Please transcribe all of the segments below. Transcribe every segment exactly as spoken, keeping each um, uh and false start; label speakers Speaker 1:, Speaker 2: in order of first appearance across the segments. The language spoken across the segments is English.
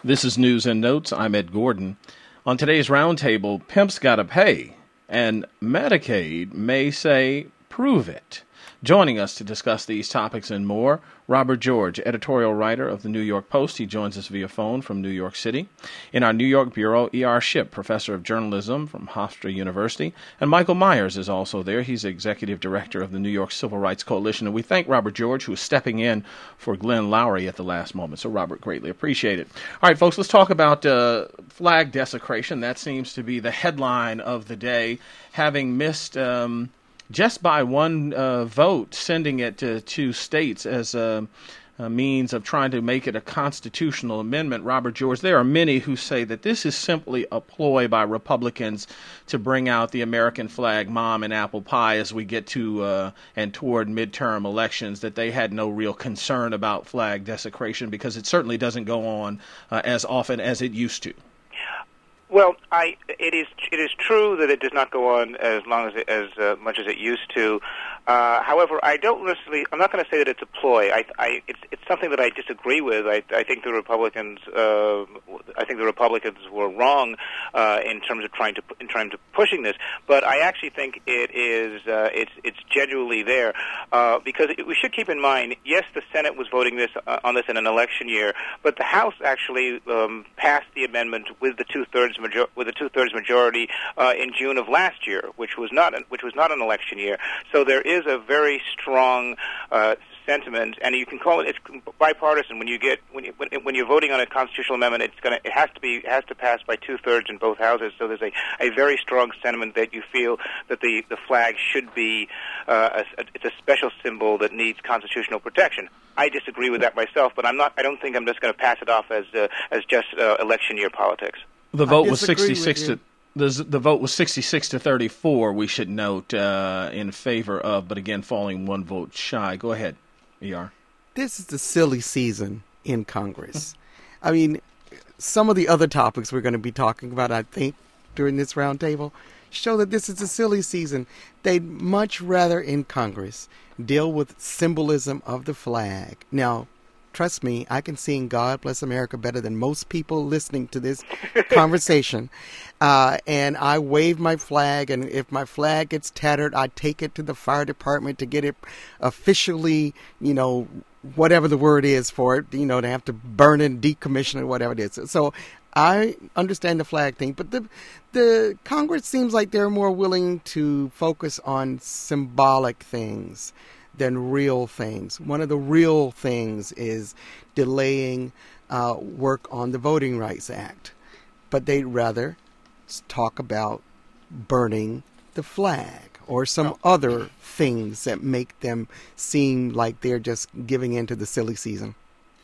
Speaker 1: This is News and Notes. I'm Ed Gordon. On today's roundtable, pimps gotta pay, and Medicaid may say, prove it. Joining us to discuss these topics and more, Robert George, editorial writer of the New York Post. He joins us via phone from New York City. In our New York bureau, E R. Shipp, professor of journalism from Hofstra University. And Michael Myers is also there. He's executive director of the New York Civil Rights Coalition. And we thank Robert George, who is stepping in for Glenn Loury at the last moment. So, Robert, greatly appreciate it. All right, folks, let's talk about uh, flag desecration. That seems to be the headline of the day, having missed... Um, just by one uh, vote, sending it to two states as a, a means of trying to make it a constitutional amendment. Robert George, there are many who say that this is simply a ploy by Republicans to bring out the American flag, mom, and apple pie as we get to uh, and toward midterm elections, that they had no real concern about flag desecration because it certainly doesn't go on uh, as often as it used to.
Speaker 2: Well, I, it is it is true that it does not go on as long as it, as uh, much as it used to. Uh, however, I don't necessarily. I'm not going to say that it's a ploy. I, I, it's it's something that I disagree with. I, I think the Republicans. Uh, I think the Republicans were wrong uh, in terms of trying to in trying to pushing this. But I actually think it is. Uh, it's it's genuinely there uh, because it, we should keep in mind. Yes, the Senate was voting this uh, on this in an election year, but the House actually um, passed the amendment with the two thirds. Major- with a two-thirds majority uh, in June of last year, which was not an, which was not an election year. So there is a very strong uh, sentiment, and you can call it it's bipartisan. When you get when you, when, when you're voting on a constitutional amendment, it's going to it has to be it has to pass by two-thirds in both houses. So there's a, a very strong sentiment that you feel that the, the flag should be uh, a, it's a special symbol that needs constitutional protection. I disagree with that myself, but I'm not. I don't think I'm just going to pass it off as uh, as just uh, election year politics.
Speaker 1: The vote was sixty-six to the, the vote was sixty-six to thirty-four. We should note uh, in favor of, but again falling one vote shy. Go ahead, E R.
Speaker 3: This is the silly season in Congress. I mean, some of the other topics we're going to be talking about, I think, during this roundtable, show that this is a silly season. They'd much rather in Congress deal with symbolism of the flag. Now, trust me, I can sing God Bless America better than most people listening to this conversation. Uh, and I wave my flag, and if my flag gets tattered, I take it to the fire department to get it officially, you know, whatever the word is for it, you know, to have to burn it, decommission it, whatever it is. So I understand the flag thing, but the the Congress seems like they're more willing to focus on symbolic things than real things. One of the real things is delaying uh, work on the Voting Rights Act. But they'd rather talk about burning the flag or some oh. other things that make them seem like they're just giving in to the silly season.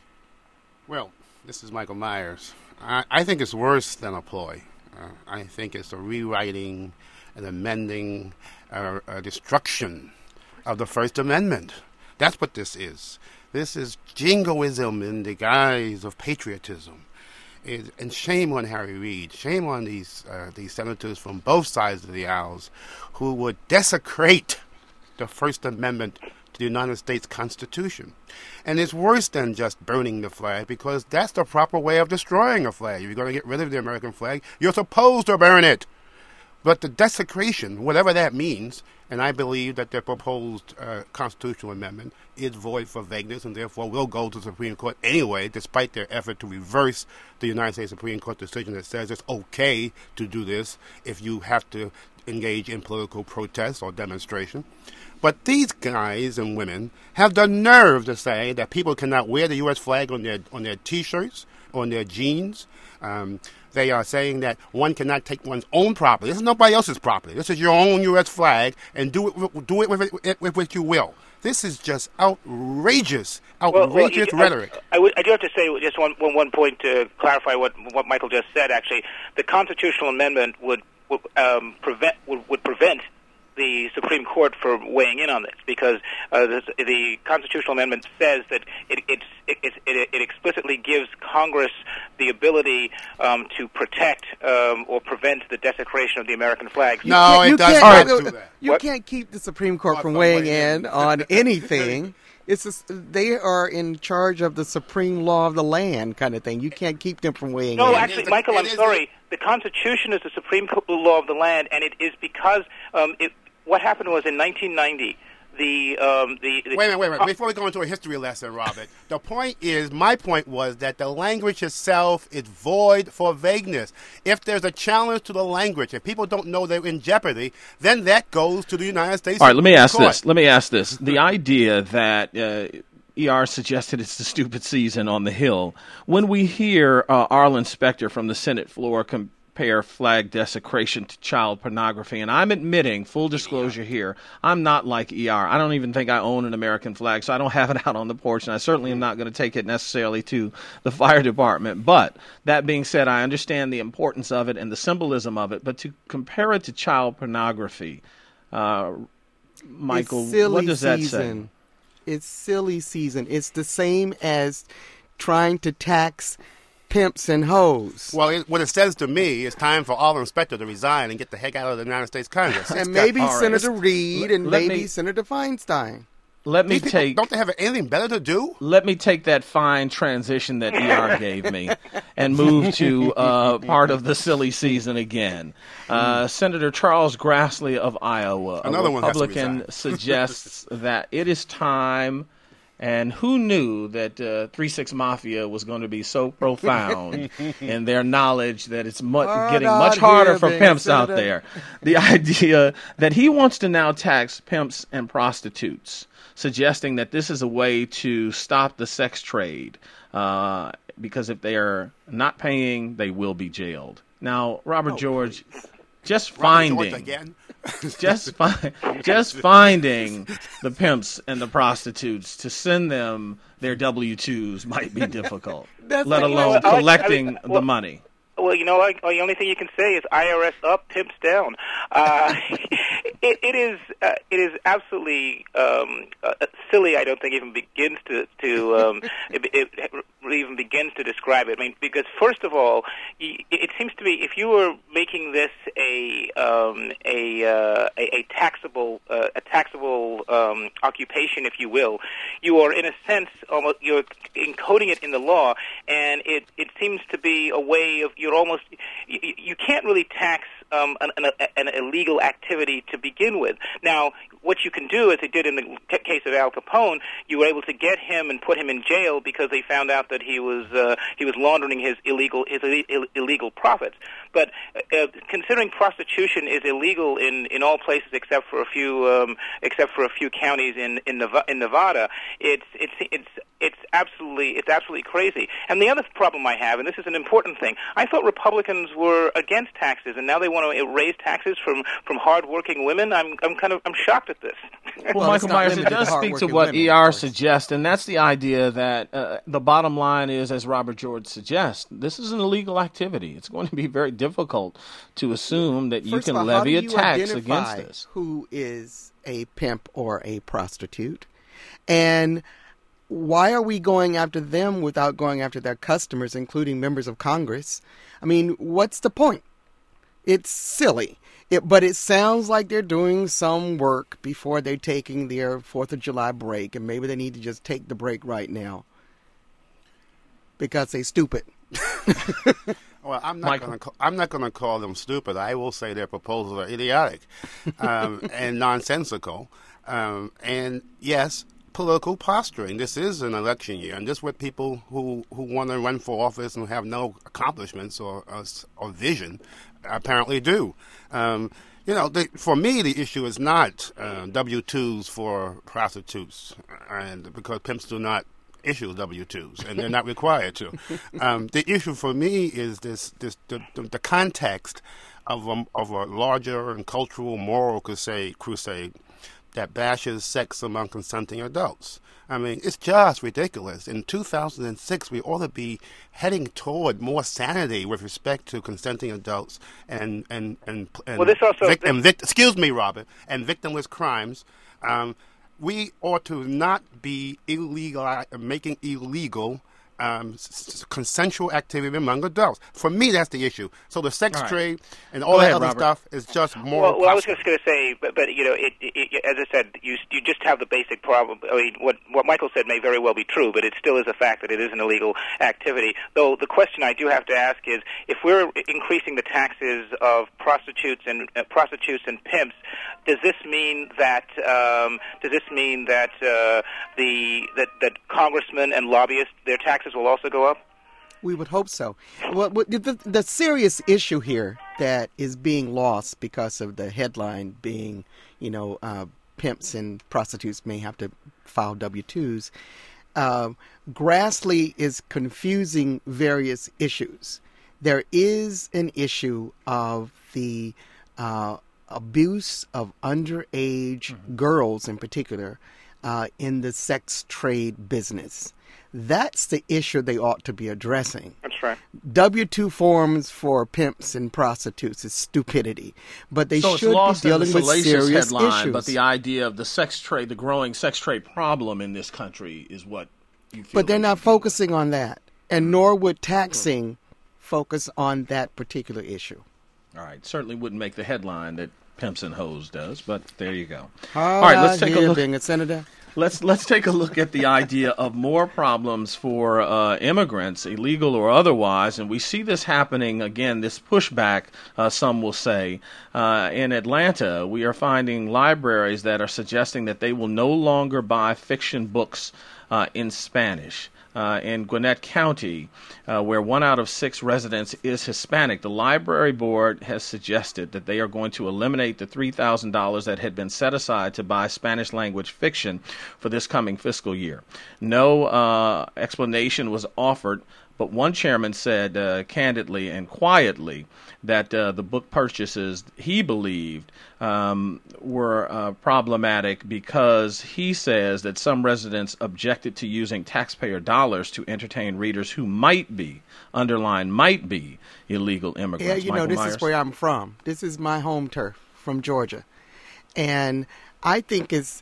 Speaker 4: Well, this is Michael Myers. I, I think it's worse than a ploy. Uh, I think it's a rewriting, an amending, uh, a destruction of the First Amendment. That's what this is. This is jingoism in the guise of patriotism. It, and shame on Harry Reid. Shame on these uh, these senators from both sides of the aisles who would desecrate the First Amendment to the United States Constitution. And it's worse than just burning the flag, because that's the proper way of destroying a flag. If you're going to get rid of the American flag, you're supposed to burn it. But the desecration, whatever that means, and I believe that the proposed uh, constitutional amendment is void for vagueness and therefore will go to the Supreme Court anyway, despite their effort to reverse the United States Supreme Court decision that says it's okay to do this if you have to engage in political protest or demonstration. But these guys and women have the nerve to say that people cannot wear the U S flag on their on their T-shirts, on their jeans. Um, they are saying that one cannot take one's own property. This is nobody else's property. This is your own U S flag, and do it do it with it with which you will. This is just outrageous, outrageous
Speaker 2: well, well,
Speaker 4: rhetoric.
Speaker 2: I, I, would, I do have to say just one, one, one point to clarify what what Michael just said. Actually, the constitutional amendment would would um, prevent would, would prevent the Supreme Court for weighing in on this, because uh, this, the constitutional amendment says that it, it's, it, it, it, it explicitly gives Congress the ability um, to protect um, or prevent the desecration of the American flag.
Speaker 4: You no, it does not do that.
Speaker 3: You
Speaker 2: what?
Speaker 3: can't keep the Supreme Court from weighing in on anything. It's a, they are in charge of the supreme law of the land kind of thing. You can't keep them from weighing
Speaker 2: No,
Speaker 3: in.
Speaker 2: actually,
Speaker 4: the-
Speaker 2: Michael,
Speaker 4: it
Speaker 2: I'm
Speaker 4: is
Speaker 2: sorry. The Constitution is the supreme co- law of the land, and it is because um, it, what happened was in nineteen ninety, the... Um, the, the
Speaker 4: Wait a minute, wait a minute. Before we go into a history lesson, Robert, the point is, my point was that the language itself is void for vagueness. If there's a challenge to the language, if people don't know they're in jeopardy, then that goes to the United States
Speaker 1: All right, let me
Speaker 4: Supreme
Speaker 1: ask
Speaker 4: Court.
Speaker 1: this. Let me ask this. The idea that uh, E R suggested it's the stupid season on the Hill. When we hear uh, Arlen Specter from the Senate floor compare flag desecration to child pornography, and I'm admitting, full disclosure here, I'm not like E R. I don't even think I own an American flag, so I don't have it out on the porch, and I certainly am not going to take it necessarily to the fire department. But that being said, I understand the importance of it and the symbolism of it, but to compare it to child pornography, uh, Michael,
Speaker 3: It's silly
Speaker 1: what does that
Speaker 3: season.
Speaker 1: say?
Speaker 3: It's silly season. It's the same as trying to tax pimps and hoes.
Speaker 4: Well, it, what it says to me is time for Arlen Specter to resign and get the heck out of the United States Congress. It's
Speaker 3: and
Speaker 4: got-
Speaker 3: maybe
Speaker 1: all right.
Speaker 3: Senator Reid and
Speaker 1: Let
Speaker 3: maybe
Speaker 1: me-
Speaker 3: Senator Feinstein.
Speaker 1: Let me
Speaker 4: These people,
Speaker 1: take
Speaker 4: don't they have anything better to do?
Speaker 1: let me take that fine transition that E R gave me and move to uh, part of the silly season again. Uh, Senator Charles Grassley of Iowa, a
Speaker 4: Another one has to
Speaker 1: Republican,
Speaker 4: resign.
Speaker 1: suggests that it is time. And who knew that uh, three six Mafia was going to be so profound in their knowledge that it's mu-
Speaker 3: Hard
Speaker 1: getting
Speaker 3: out
Speaker 1: much harder
Speaker 3: here
Speaker 1: for
Speaker 3: being a
Speaker 1: pimps out
Speaker 3: senator.
Speaker 1: there. The idea that he wants to now tax pimps and prostitutes, suggesting that this is a way to stop the sex trade, uh, because if they are not paying, they will be jailed. Now, Robert George, just
Speaker 4: Oh, Robert George
Speaker 1: finding
Speaker 4: again.
Speaker 1: just fi- just finding the pimps and the prostitutes to send them their W two's might be difficult,
Speaker 3: That's
Speaker 1: let
Speaker 3: like-
Speaker 1: alone
Speaker 2: Well, I- I-
Speaker 1: collecting
Speaker 2: I- well-
Speaker 1: the money.
Speaker 2: Well, you know, like, the only thing you can say is I R S up, pimps down. Uh, it, it is uh, it is absolutely um, uh, silly. I don't think even begins to to um, it, it even begins to describe it. I mean, because first of all, y- it seems to me if you were making this a um, a, uh, a a taxable uh, a taxable um, occupation, if you will, you are in a sense almost you're encoding it in the law, and it it seems to be a way of you're almost you, you can't really tax um, an, an, an illegal activity to begin with. Now, what you can do, as they did in the c- case of Al Capone, you were able to get him and put him in jail because they found out that he was uh, he was laundering his illegal his Ill- illegal profits. But uh, considering prostitution is illegal in, in all places except for a few um, except for a few counties in in, Neva- in Nevada, it's it's it's it's absolutely it's absolutely crazy. And the other problem I have, and this is an important thing, I thought Republicans were against taxes, and now they want to raise taxes from, from hardworking women. I'm I'm kind of I'm shocked at this.
Speaker 1: Well,
Speaker 3: Well, it's
Speaker 1: Michael
Speaker 3: not
Speaker 1: Myers, it
Speaker 3: limited to
Speaker 1: does speak to
Speaker 3: hardworking
Speaker 1: what
Speaker 3: women,
Speaker 1: E
Speaker 3: of
Speaker 1: R
Speaker 3: course.
Speaker 1: suggests, and that's the idea that uh, the bottom line is, as Robert George suggests, this is an illegal activity. It's going to be very difficult to assume that you
Speaker 3: First
Speaker 1: can
Speaker 3: of all, how
Speaker 1: levy
Speaker 3: do
Speaker 1: a
Speaker 3: you
Speaker 1: tax
Speaker 3: identify
Speaker 1: against this.
Speaker 3: who is a pimp or a prostitute? And why are we going after them without going after their customers, including members of Congress? I mean, what's the point? It's silly. It, but it sounds like they're doing some work before they're taking their fourth of July break, and maybe they need to just take the break right now because they're stupid.
Speaker 4: Well, I'm not
Speaker 1: Michael.
Speaker 4: going to. I'm not going to call them stupid. I will say their proposals are idiotic um, and nonsensical. Um, and yes, political posturing. This is an election year, and this is what people who, who want to run for office and have no accomplishments or or, or vision apparently do. Um, you know, the, for me, the issue is not uh, W twos for prostitutes, and because pimps do not issue W twos, and they're not required to. Um, the issue for me is this: this the, the, the context of a, of a larger and cultural moral crusade, crusade that bashes sex among consenting adults. I mean, it's just ridiculous. In two thousand six, we ought to be heading toward more sanity with respect to consenting adults and and and, and
Speaker 2: Well, this also-
Speaker 4: vic- and vic- excuse me, Robert, and victimless crimes. Um, we ought to not be illegal, making illegal um, s- consensual activity among adults. For me, that's the issue. So the sex
Speaker 1: All right.
Speaker 4: trade and all
Speaker 1: Go
Speaker 4: that
Speaker 1: ahead,
Speaker 4: other
Speaker 1: Robert.
Speaker 4: stuff is just more.
Speaker 2: Well, well I was just going to say, but, but you know, it, it, it, as I said, you you just have the basic problem. I mean, what what Michael said may very well be true, but it still is a fact that it is an illegal activity. Though the question I do have to ask is, if we're increasing the taxes of prostitutes and uh, prostitutes and pimps, does this mean that um, does this mean that uh, the that that congressmen and lobbyists, their taxes will also go up?
Speaker 3: We would hope so. Well, what- the, the serious issue here that is being lost because of the headline being, you know, uh, pimps and prostitutes may have to file W two's, uh, Grassley is confusing various issues. There is an issue of the uh, abuse of underage mm-hmm. girls in particular uh, in the sex trade business. That's the issue they ought to be addressing.
Speaker 2: That's right.
Speaker 3: W two forms for pimps and prostitutes is stupidity, but they
Speaker 1: so
Speaker 3: should
Speaker 1: it's
Speaker 3: be
Speaker 1: lost
Speaker 3: dealing
Speaker 1: in the
Speaker 3: with
Speaker 1: salacious
Speaker 3: serious
Speaker 1: headline,
Speaker 3: issues.
Speaker 1: But the idea of the sex trade, the growing sex trade problem in this country, is what you feel.
Speaker 3: But they're
Speaker 1: they
Speaker 3: not
Speaker 1: should
Speaker 3: focusing on that, and nor would taxing focus on that particular issue.
Speaker 1: All right, certainly wouldn't make the headline that Pimps and Hoes does, but there you go.
Speaker 3: All
Speaker 1: All right, let's take a
Speaker 3: here
Speaker 1: look.
Speaker 3: being a senator.
Speaker 1: Let's let's take a look at the idea of more problems for uh, immigrants, illegal or otherwise, and we see this happening again. This pushback, uh, some will say, uh, in Atlanta, we are finding libraries that are suggesting that they will no longer buy fiction books uh, in Spanish. Uh, in Gwinnett County, uh, where one out of six residents is Hispanic, the library board has suggested that they are going to eliminate the three thousand dollars that had been set aside to buy Spanish language fiction for this coming fiscal year. No uh, explanation was offered, but one chairman said uh, candidly and quietly that uh, the book purchases he believed um, were uh, problematic because he says that some residents objected to using taxpayer dollars to entertain readers who might be, underline might be, illegal immigrants.
Speaker 3: Yeah, you know,
Speaker 1: Michael
Speaker 3: this
Speaker 1: Myers?
Speaker 3: is where I'm from. This is my home turf from Georgia. And I think it's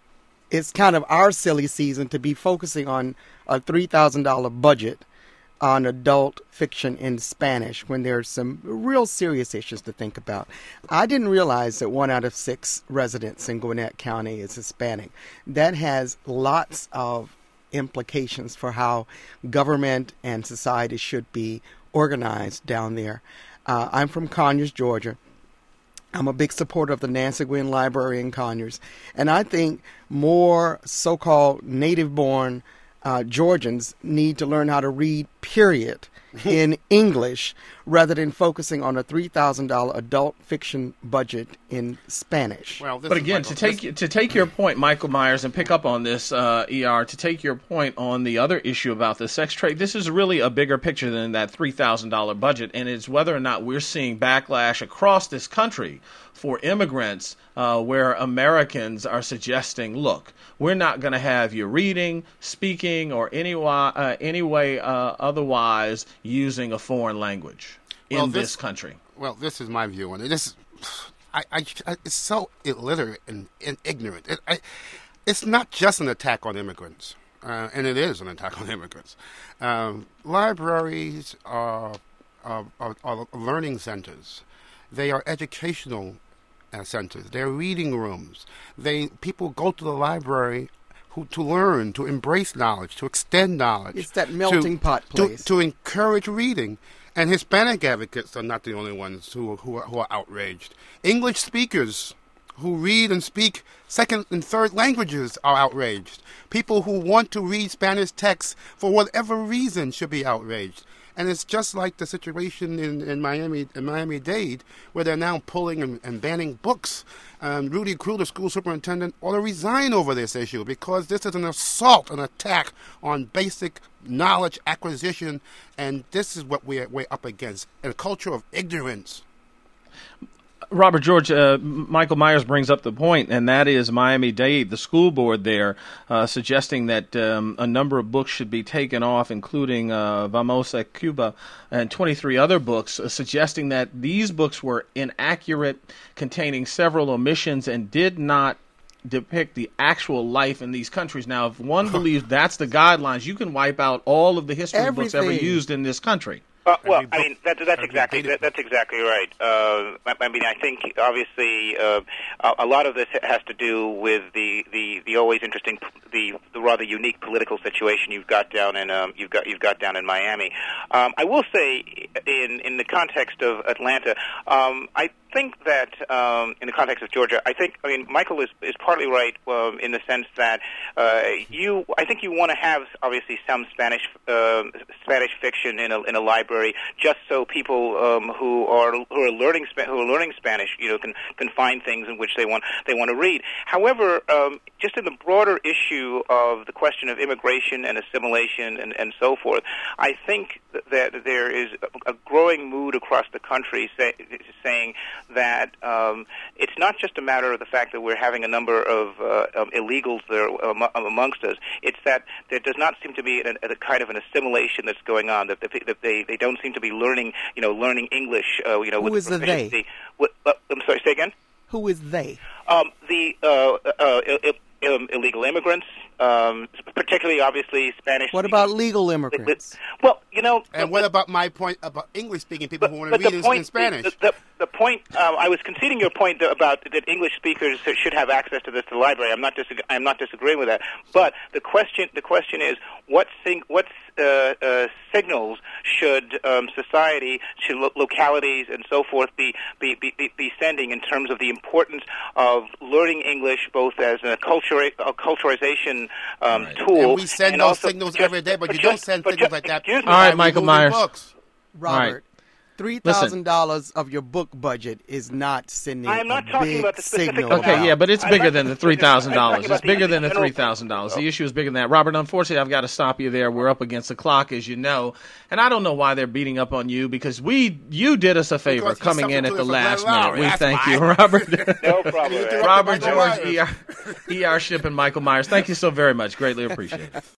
Speaker 3: it's kind of our silly season to be focusing on a three thousand dollars budget on adult fiction in Spanish when there's some real serious issues to think about. I didn't realize that one out of six residents in Gwinnett County is Hispanic. That has lots of implications for how government and society should be organized down there. Uh, I'm from Conyers, Georgia. I'm a big supporter of the Nancy Gwynn Library in Conyers. And I think more so-called native-born Uh, Georgians need to learn how to read, period, in English, rather than focusing on a three thousand dollars adult fiction budget in Spanish.
Speaker 4: Well, this
Speaker 1: But
Speaker 4: is
Speaker 1: again,
Speaker 4: Michael-
Speaker 1: to take
Speaker 4: this-
Speaker 1: to take your point, Michael Myers, and pick up on this, uh, E R, to take your point on the other issue about the sex trade, this is really a bigger picture than that three thousand dollars budget, and it's whether or not we're seeing backlash across this country for immigrants uh, where Americans are suggesting, look, we're not going to have you reading, speaking, or any, uh, any way uh, otherwise using a foreign language in
Speaker 4: Well,
Speaker 1: this,
Speaker 4: this-
Speaker 1: country.
Speaker 4: Well, this is my view on it. This, I, I, I it's so illiterate and, and ignorant. It, I, it's not just an attack on immigrants, uh, and it is an attack on immigrants. Um, libraries are, are, are, are learning centers. They are educational uh, centers. They're reading rooms. They people go to the library who to learn, to embrace knowledge, to extend knowledge.
Speaker 3: It's that melting
Speaker 4: to,
Speaker 3: pot
Speaker 4: to-
Speaker 3: place.
Speaker 4: To, encourage reading. And Hispanic advocates are not the only ones who who are, who are outraged. English speakers who read and speak second and third languages are outraged. People who want to read Spanish texts for whatever reason should be outraged. And it's just like the situation in, in Miami in Miami-Dade, where they're now pulling and, and banning books. Um, Rudy Crew, the school superintendent, ought to resign over this issue because this is an assault, an attack on basic knowledge acquisition, and this is what we're, we're up against, a culture of ignorance.
Speaker 1: Robert George, uh, Michael Myers brings up the point, and that is Miami-Dade, the school board there, uh, suggesting that um, a number of books should be taken off, including uh, Vamos a Cuba and twenty-three other books, uh, suggesting that these books were inaccurate, containing several omissions, and did not depict the actual life in these countries. Now, if one believes that's the guidelines, you can wipe out all of the history books ever
Speaker 3: Everything.
Speaker 1: used in this country.
Speaker 2: Uh, well,
Speaker 4: Every
Speaker 2: I
Speaker 4: book-
Speaker 2: mean that, that's
Speaker 4: every
Speaker 2: exactly
Speaker 4: data
Speaker 2: that, that's exactly right. Uh, I, I mean, I think obviously uh, a, a lot of this has to do with the, the, the always interesting, the, the rather unique political situation you've got down in um, you've got you've got down in Miami. Um, I will say, in in the context of Atlanta, um, I think that um, in the context of Georgia, I think I mean Michael is is partly right um, in the sense that uh, you I think you want to have obviously some Spanish uh, Spanish fiction in a in a library, just so people um, who are who are learning Spa- who are learning Spanish, you know, can can find things in which they want they want to read. However, um, just in the broader issue of the question of immigration and assimilation and, and so forth, I think that there is a, a growing mood across the country say, saying that um, it's not just a matter of the fact that we're having a number of uh, um, illegals there um, amongst us. It's that there does not seem to be a, a kind of an assimilation that's going on. That, that, that they they don't seem to be learning, you know, learning English. Uh, you know,
Speaker 3: Who
Speaker 2: with
Speaker 3: is the they?
Speaker 2: proficiency. With, uh, I'm sorry. Say again.
Speaker 3: Who is they?
Speaker 2: Um, the uh, uh, Ill, Ill, illegal immigrants, um, particularly obviously Spanish.
Speaker 3: What about legal immigrants?
Speaker 2: Well, you know.
Speaker 4: And what about my point about English-speaking people
Speaker 2: But,
Speaker 4: who want
Speaker 2: but
Speaker 4: to read
Speaker 2: the
Speaker 4: in,
Speaker 2: point,
Speaker 4: in Spanish?
Speaker 2: The, the, the point, uh, I was conceding your point that, about that English speakers should have access to this to the library. I'm not disag- I'm not disagreeing with that. But the question the question is what sing- what uh, uh, signals should um, society, should lo- localities, and so forth be be, be be sending in terms of the importance of learning English both as a culture a culturization um,
Speaker 1: Right.
Speaker 2: tool.
Speaker 4: And we send
Speaker 2: and
Speaker 4: those
Speaker 2: also
Speaker 4: signals
Speaker 2: just-
Speaker 4: every day, but, you
Speaker 2: just-
Speaker 4: don't send
Speaker 2: but
Speaker 4: signals
Speaker 2: just-
Speaker 4: like that.
Speaker 2: excuse me.
Speaker 1: All right,
Speaker 4: by
Speaker 1: Michael
Speaker 4: removing
Speaker 1: Myers.
Speaker 4: Books.
Speaker 3: Robert, three thousand dollars of your book budget is not sending
Speaker 2: I'm not
Speaker 3: a
Speaker 2: talking
Speaker 3: big
Speaker 2: about the specific
Speaker 3: signal.
Speaker 2: amount.
Speaker 1: Okay, yeah, but it's
Speaker 2: I'd
Speaker 1: bigger
Speaker 2: like
Speaker 1: than
Speaker 2: to-
Speaker 1: the three thousand
Speaker 2: I'm
Speaker 1: dollars.
Speaker 2: talking about
Speaker 1: It's
Speaker 2: the
Speaker 1: bigger than the
Speaker 2: general-
Speaker 1: three thousand dollars. The issue is bigger than that. Robert, unfortunately, I've got to stop you there. We're up against the clock, as you know, and I don't know why they're beating up on you because we you did us a favor
Speaker 4: Because he
Speaker 1: coming in at the
Speaker 4: substituted for
Speaker 1: last
Speaker 4: Glenn
Speaker 1: minute.
Speaker 4: Lowry,
Speaker 1: We
Speaker 4: that's
Speaker 1: thank
Speaker 4: why.
Speaker 1: you, Robert.
Speaker 2: No problem.
Speaker 4: You
Speaker 2: man.
Speaker 4: interrupted
Speaker 1: Robert
Speaker 4: Michael
Speaker 1: George,
Speaker 4: Myers.
Speaker 1: E R, E R Ship, and Michael Myers. Thank you so very much. Greatly appreciated.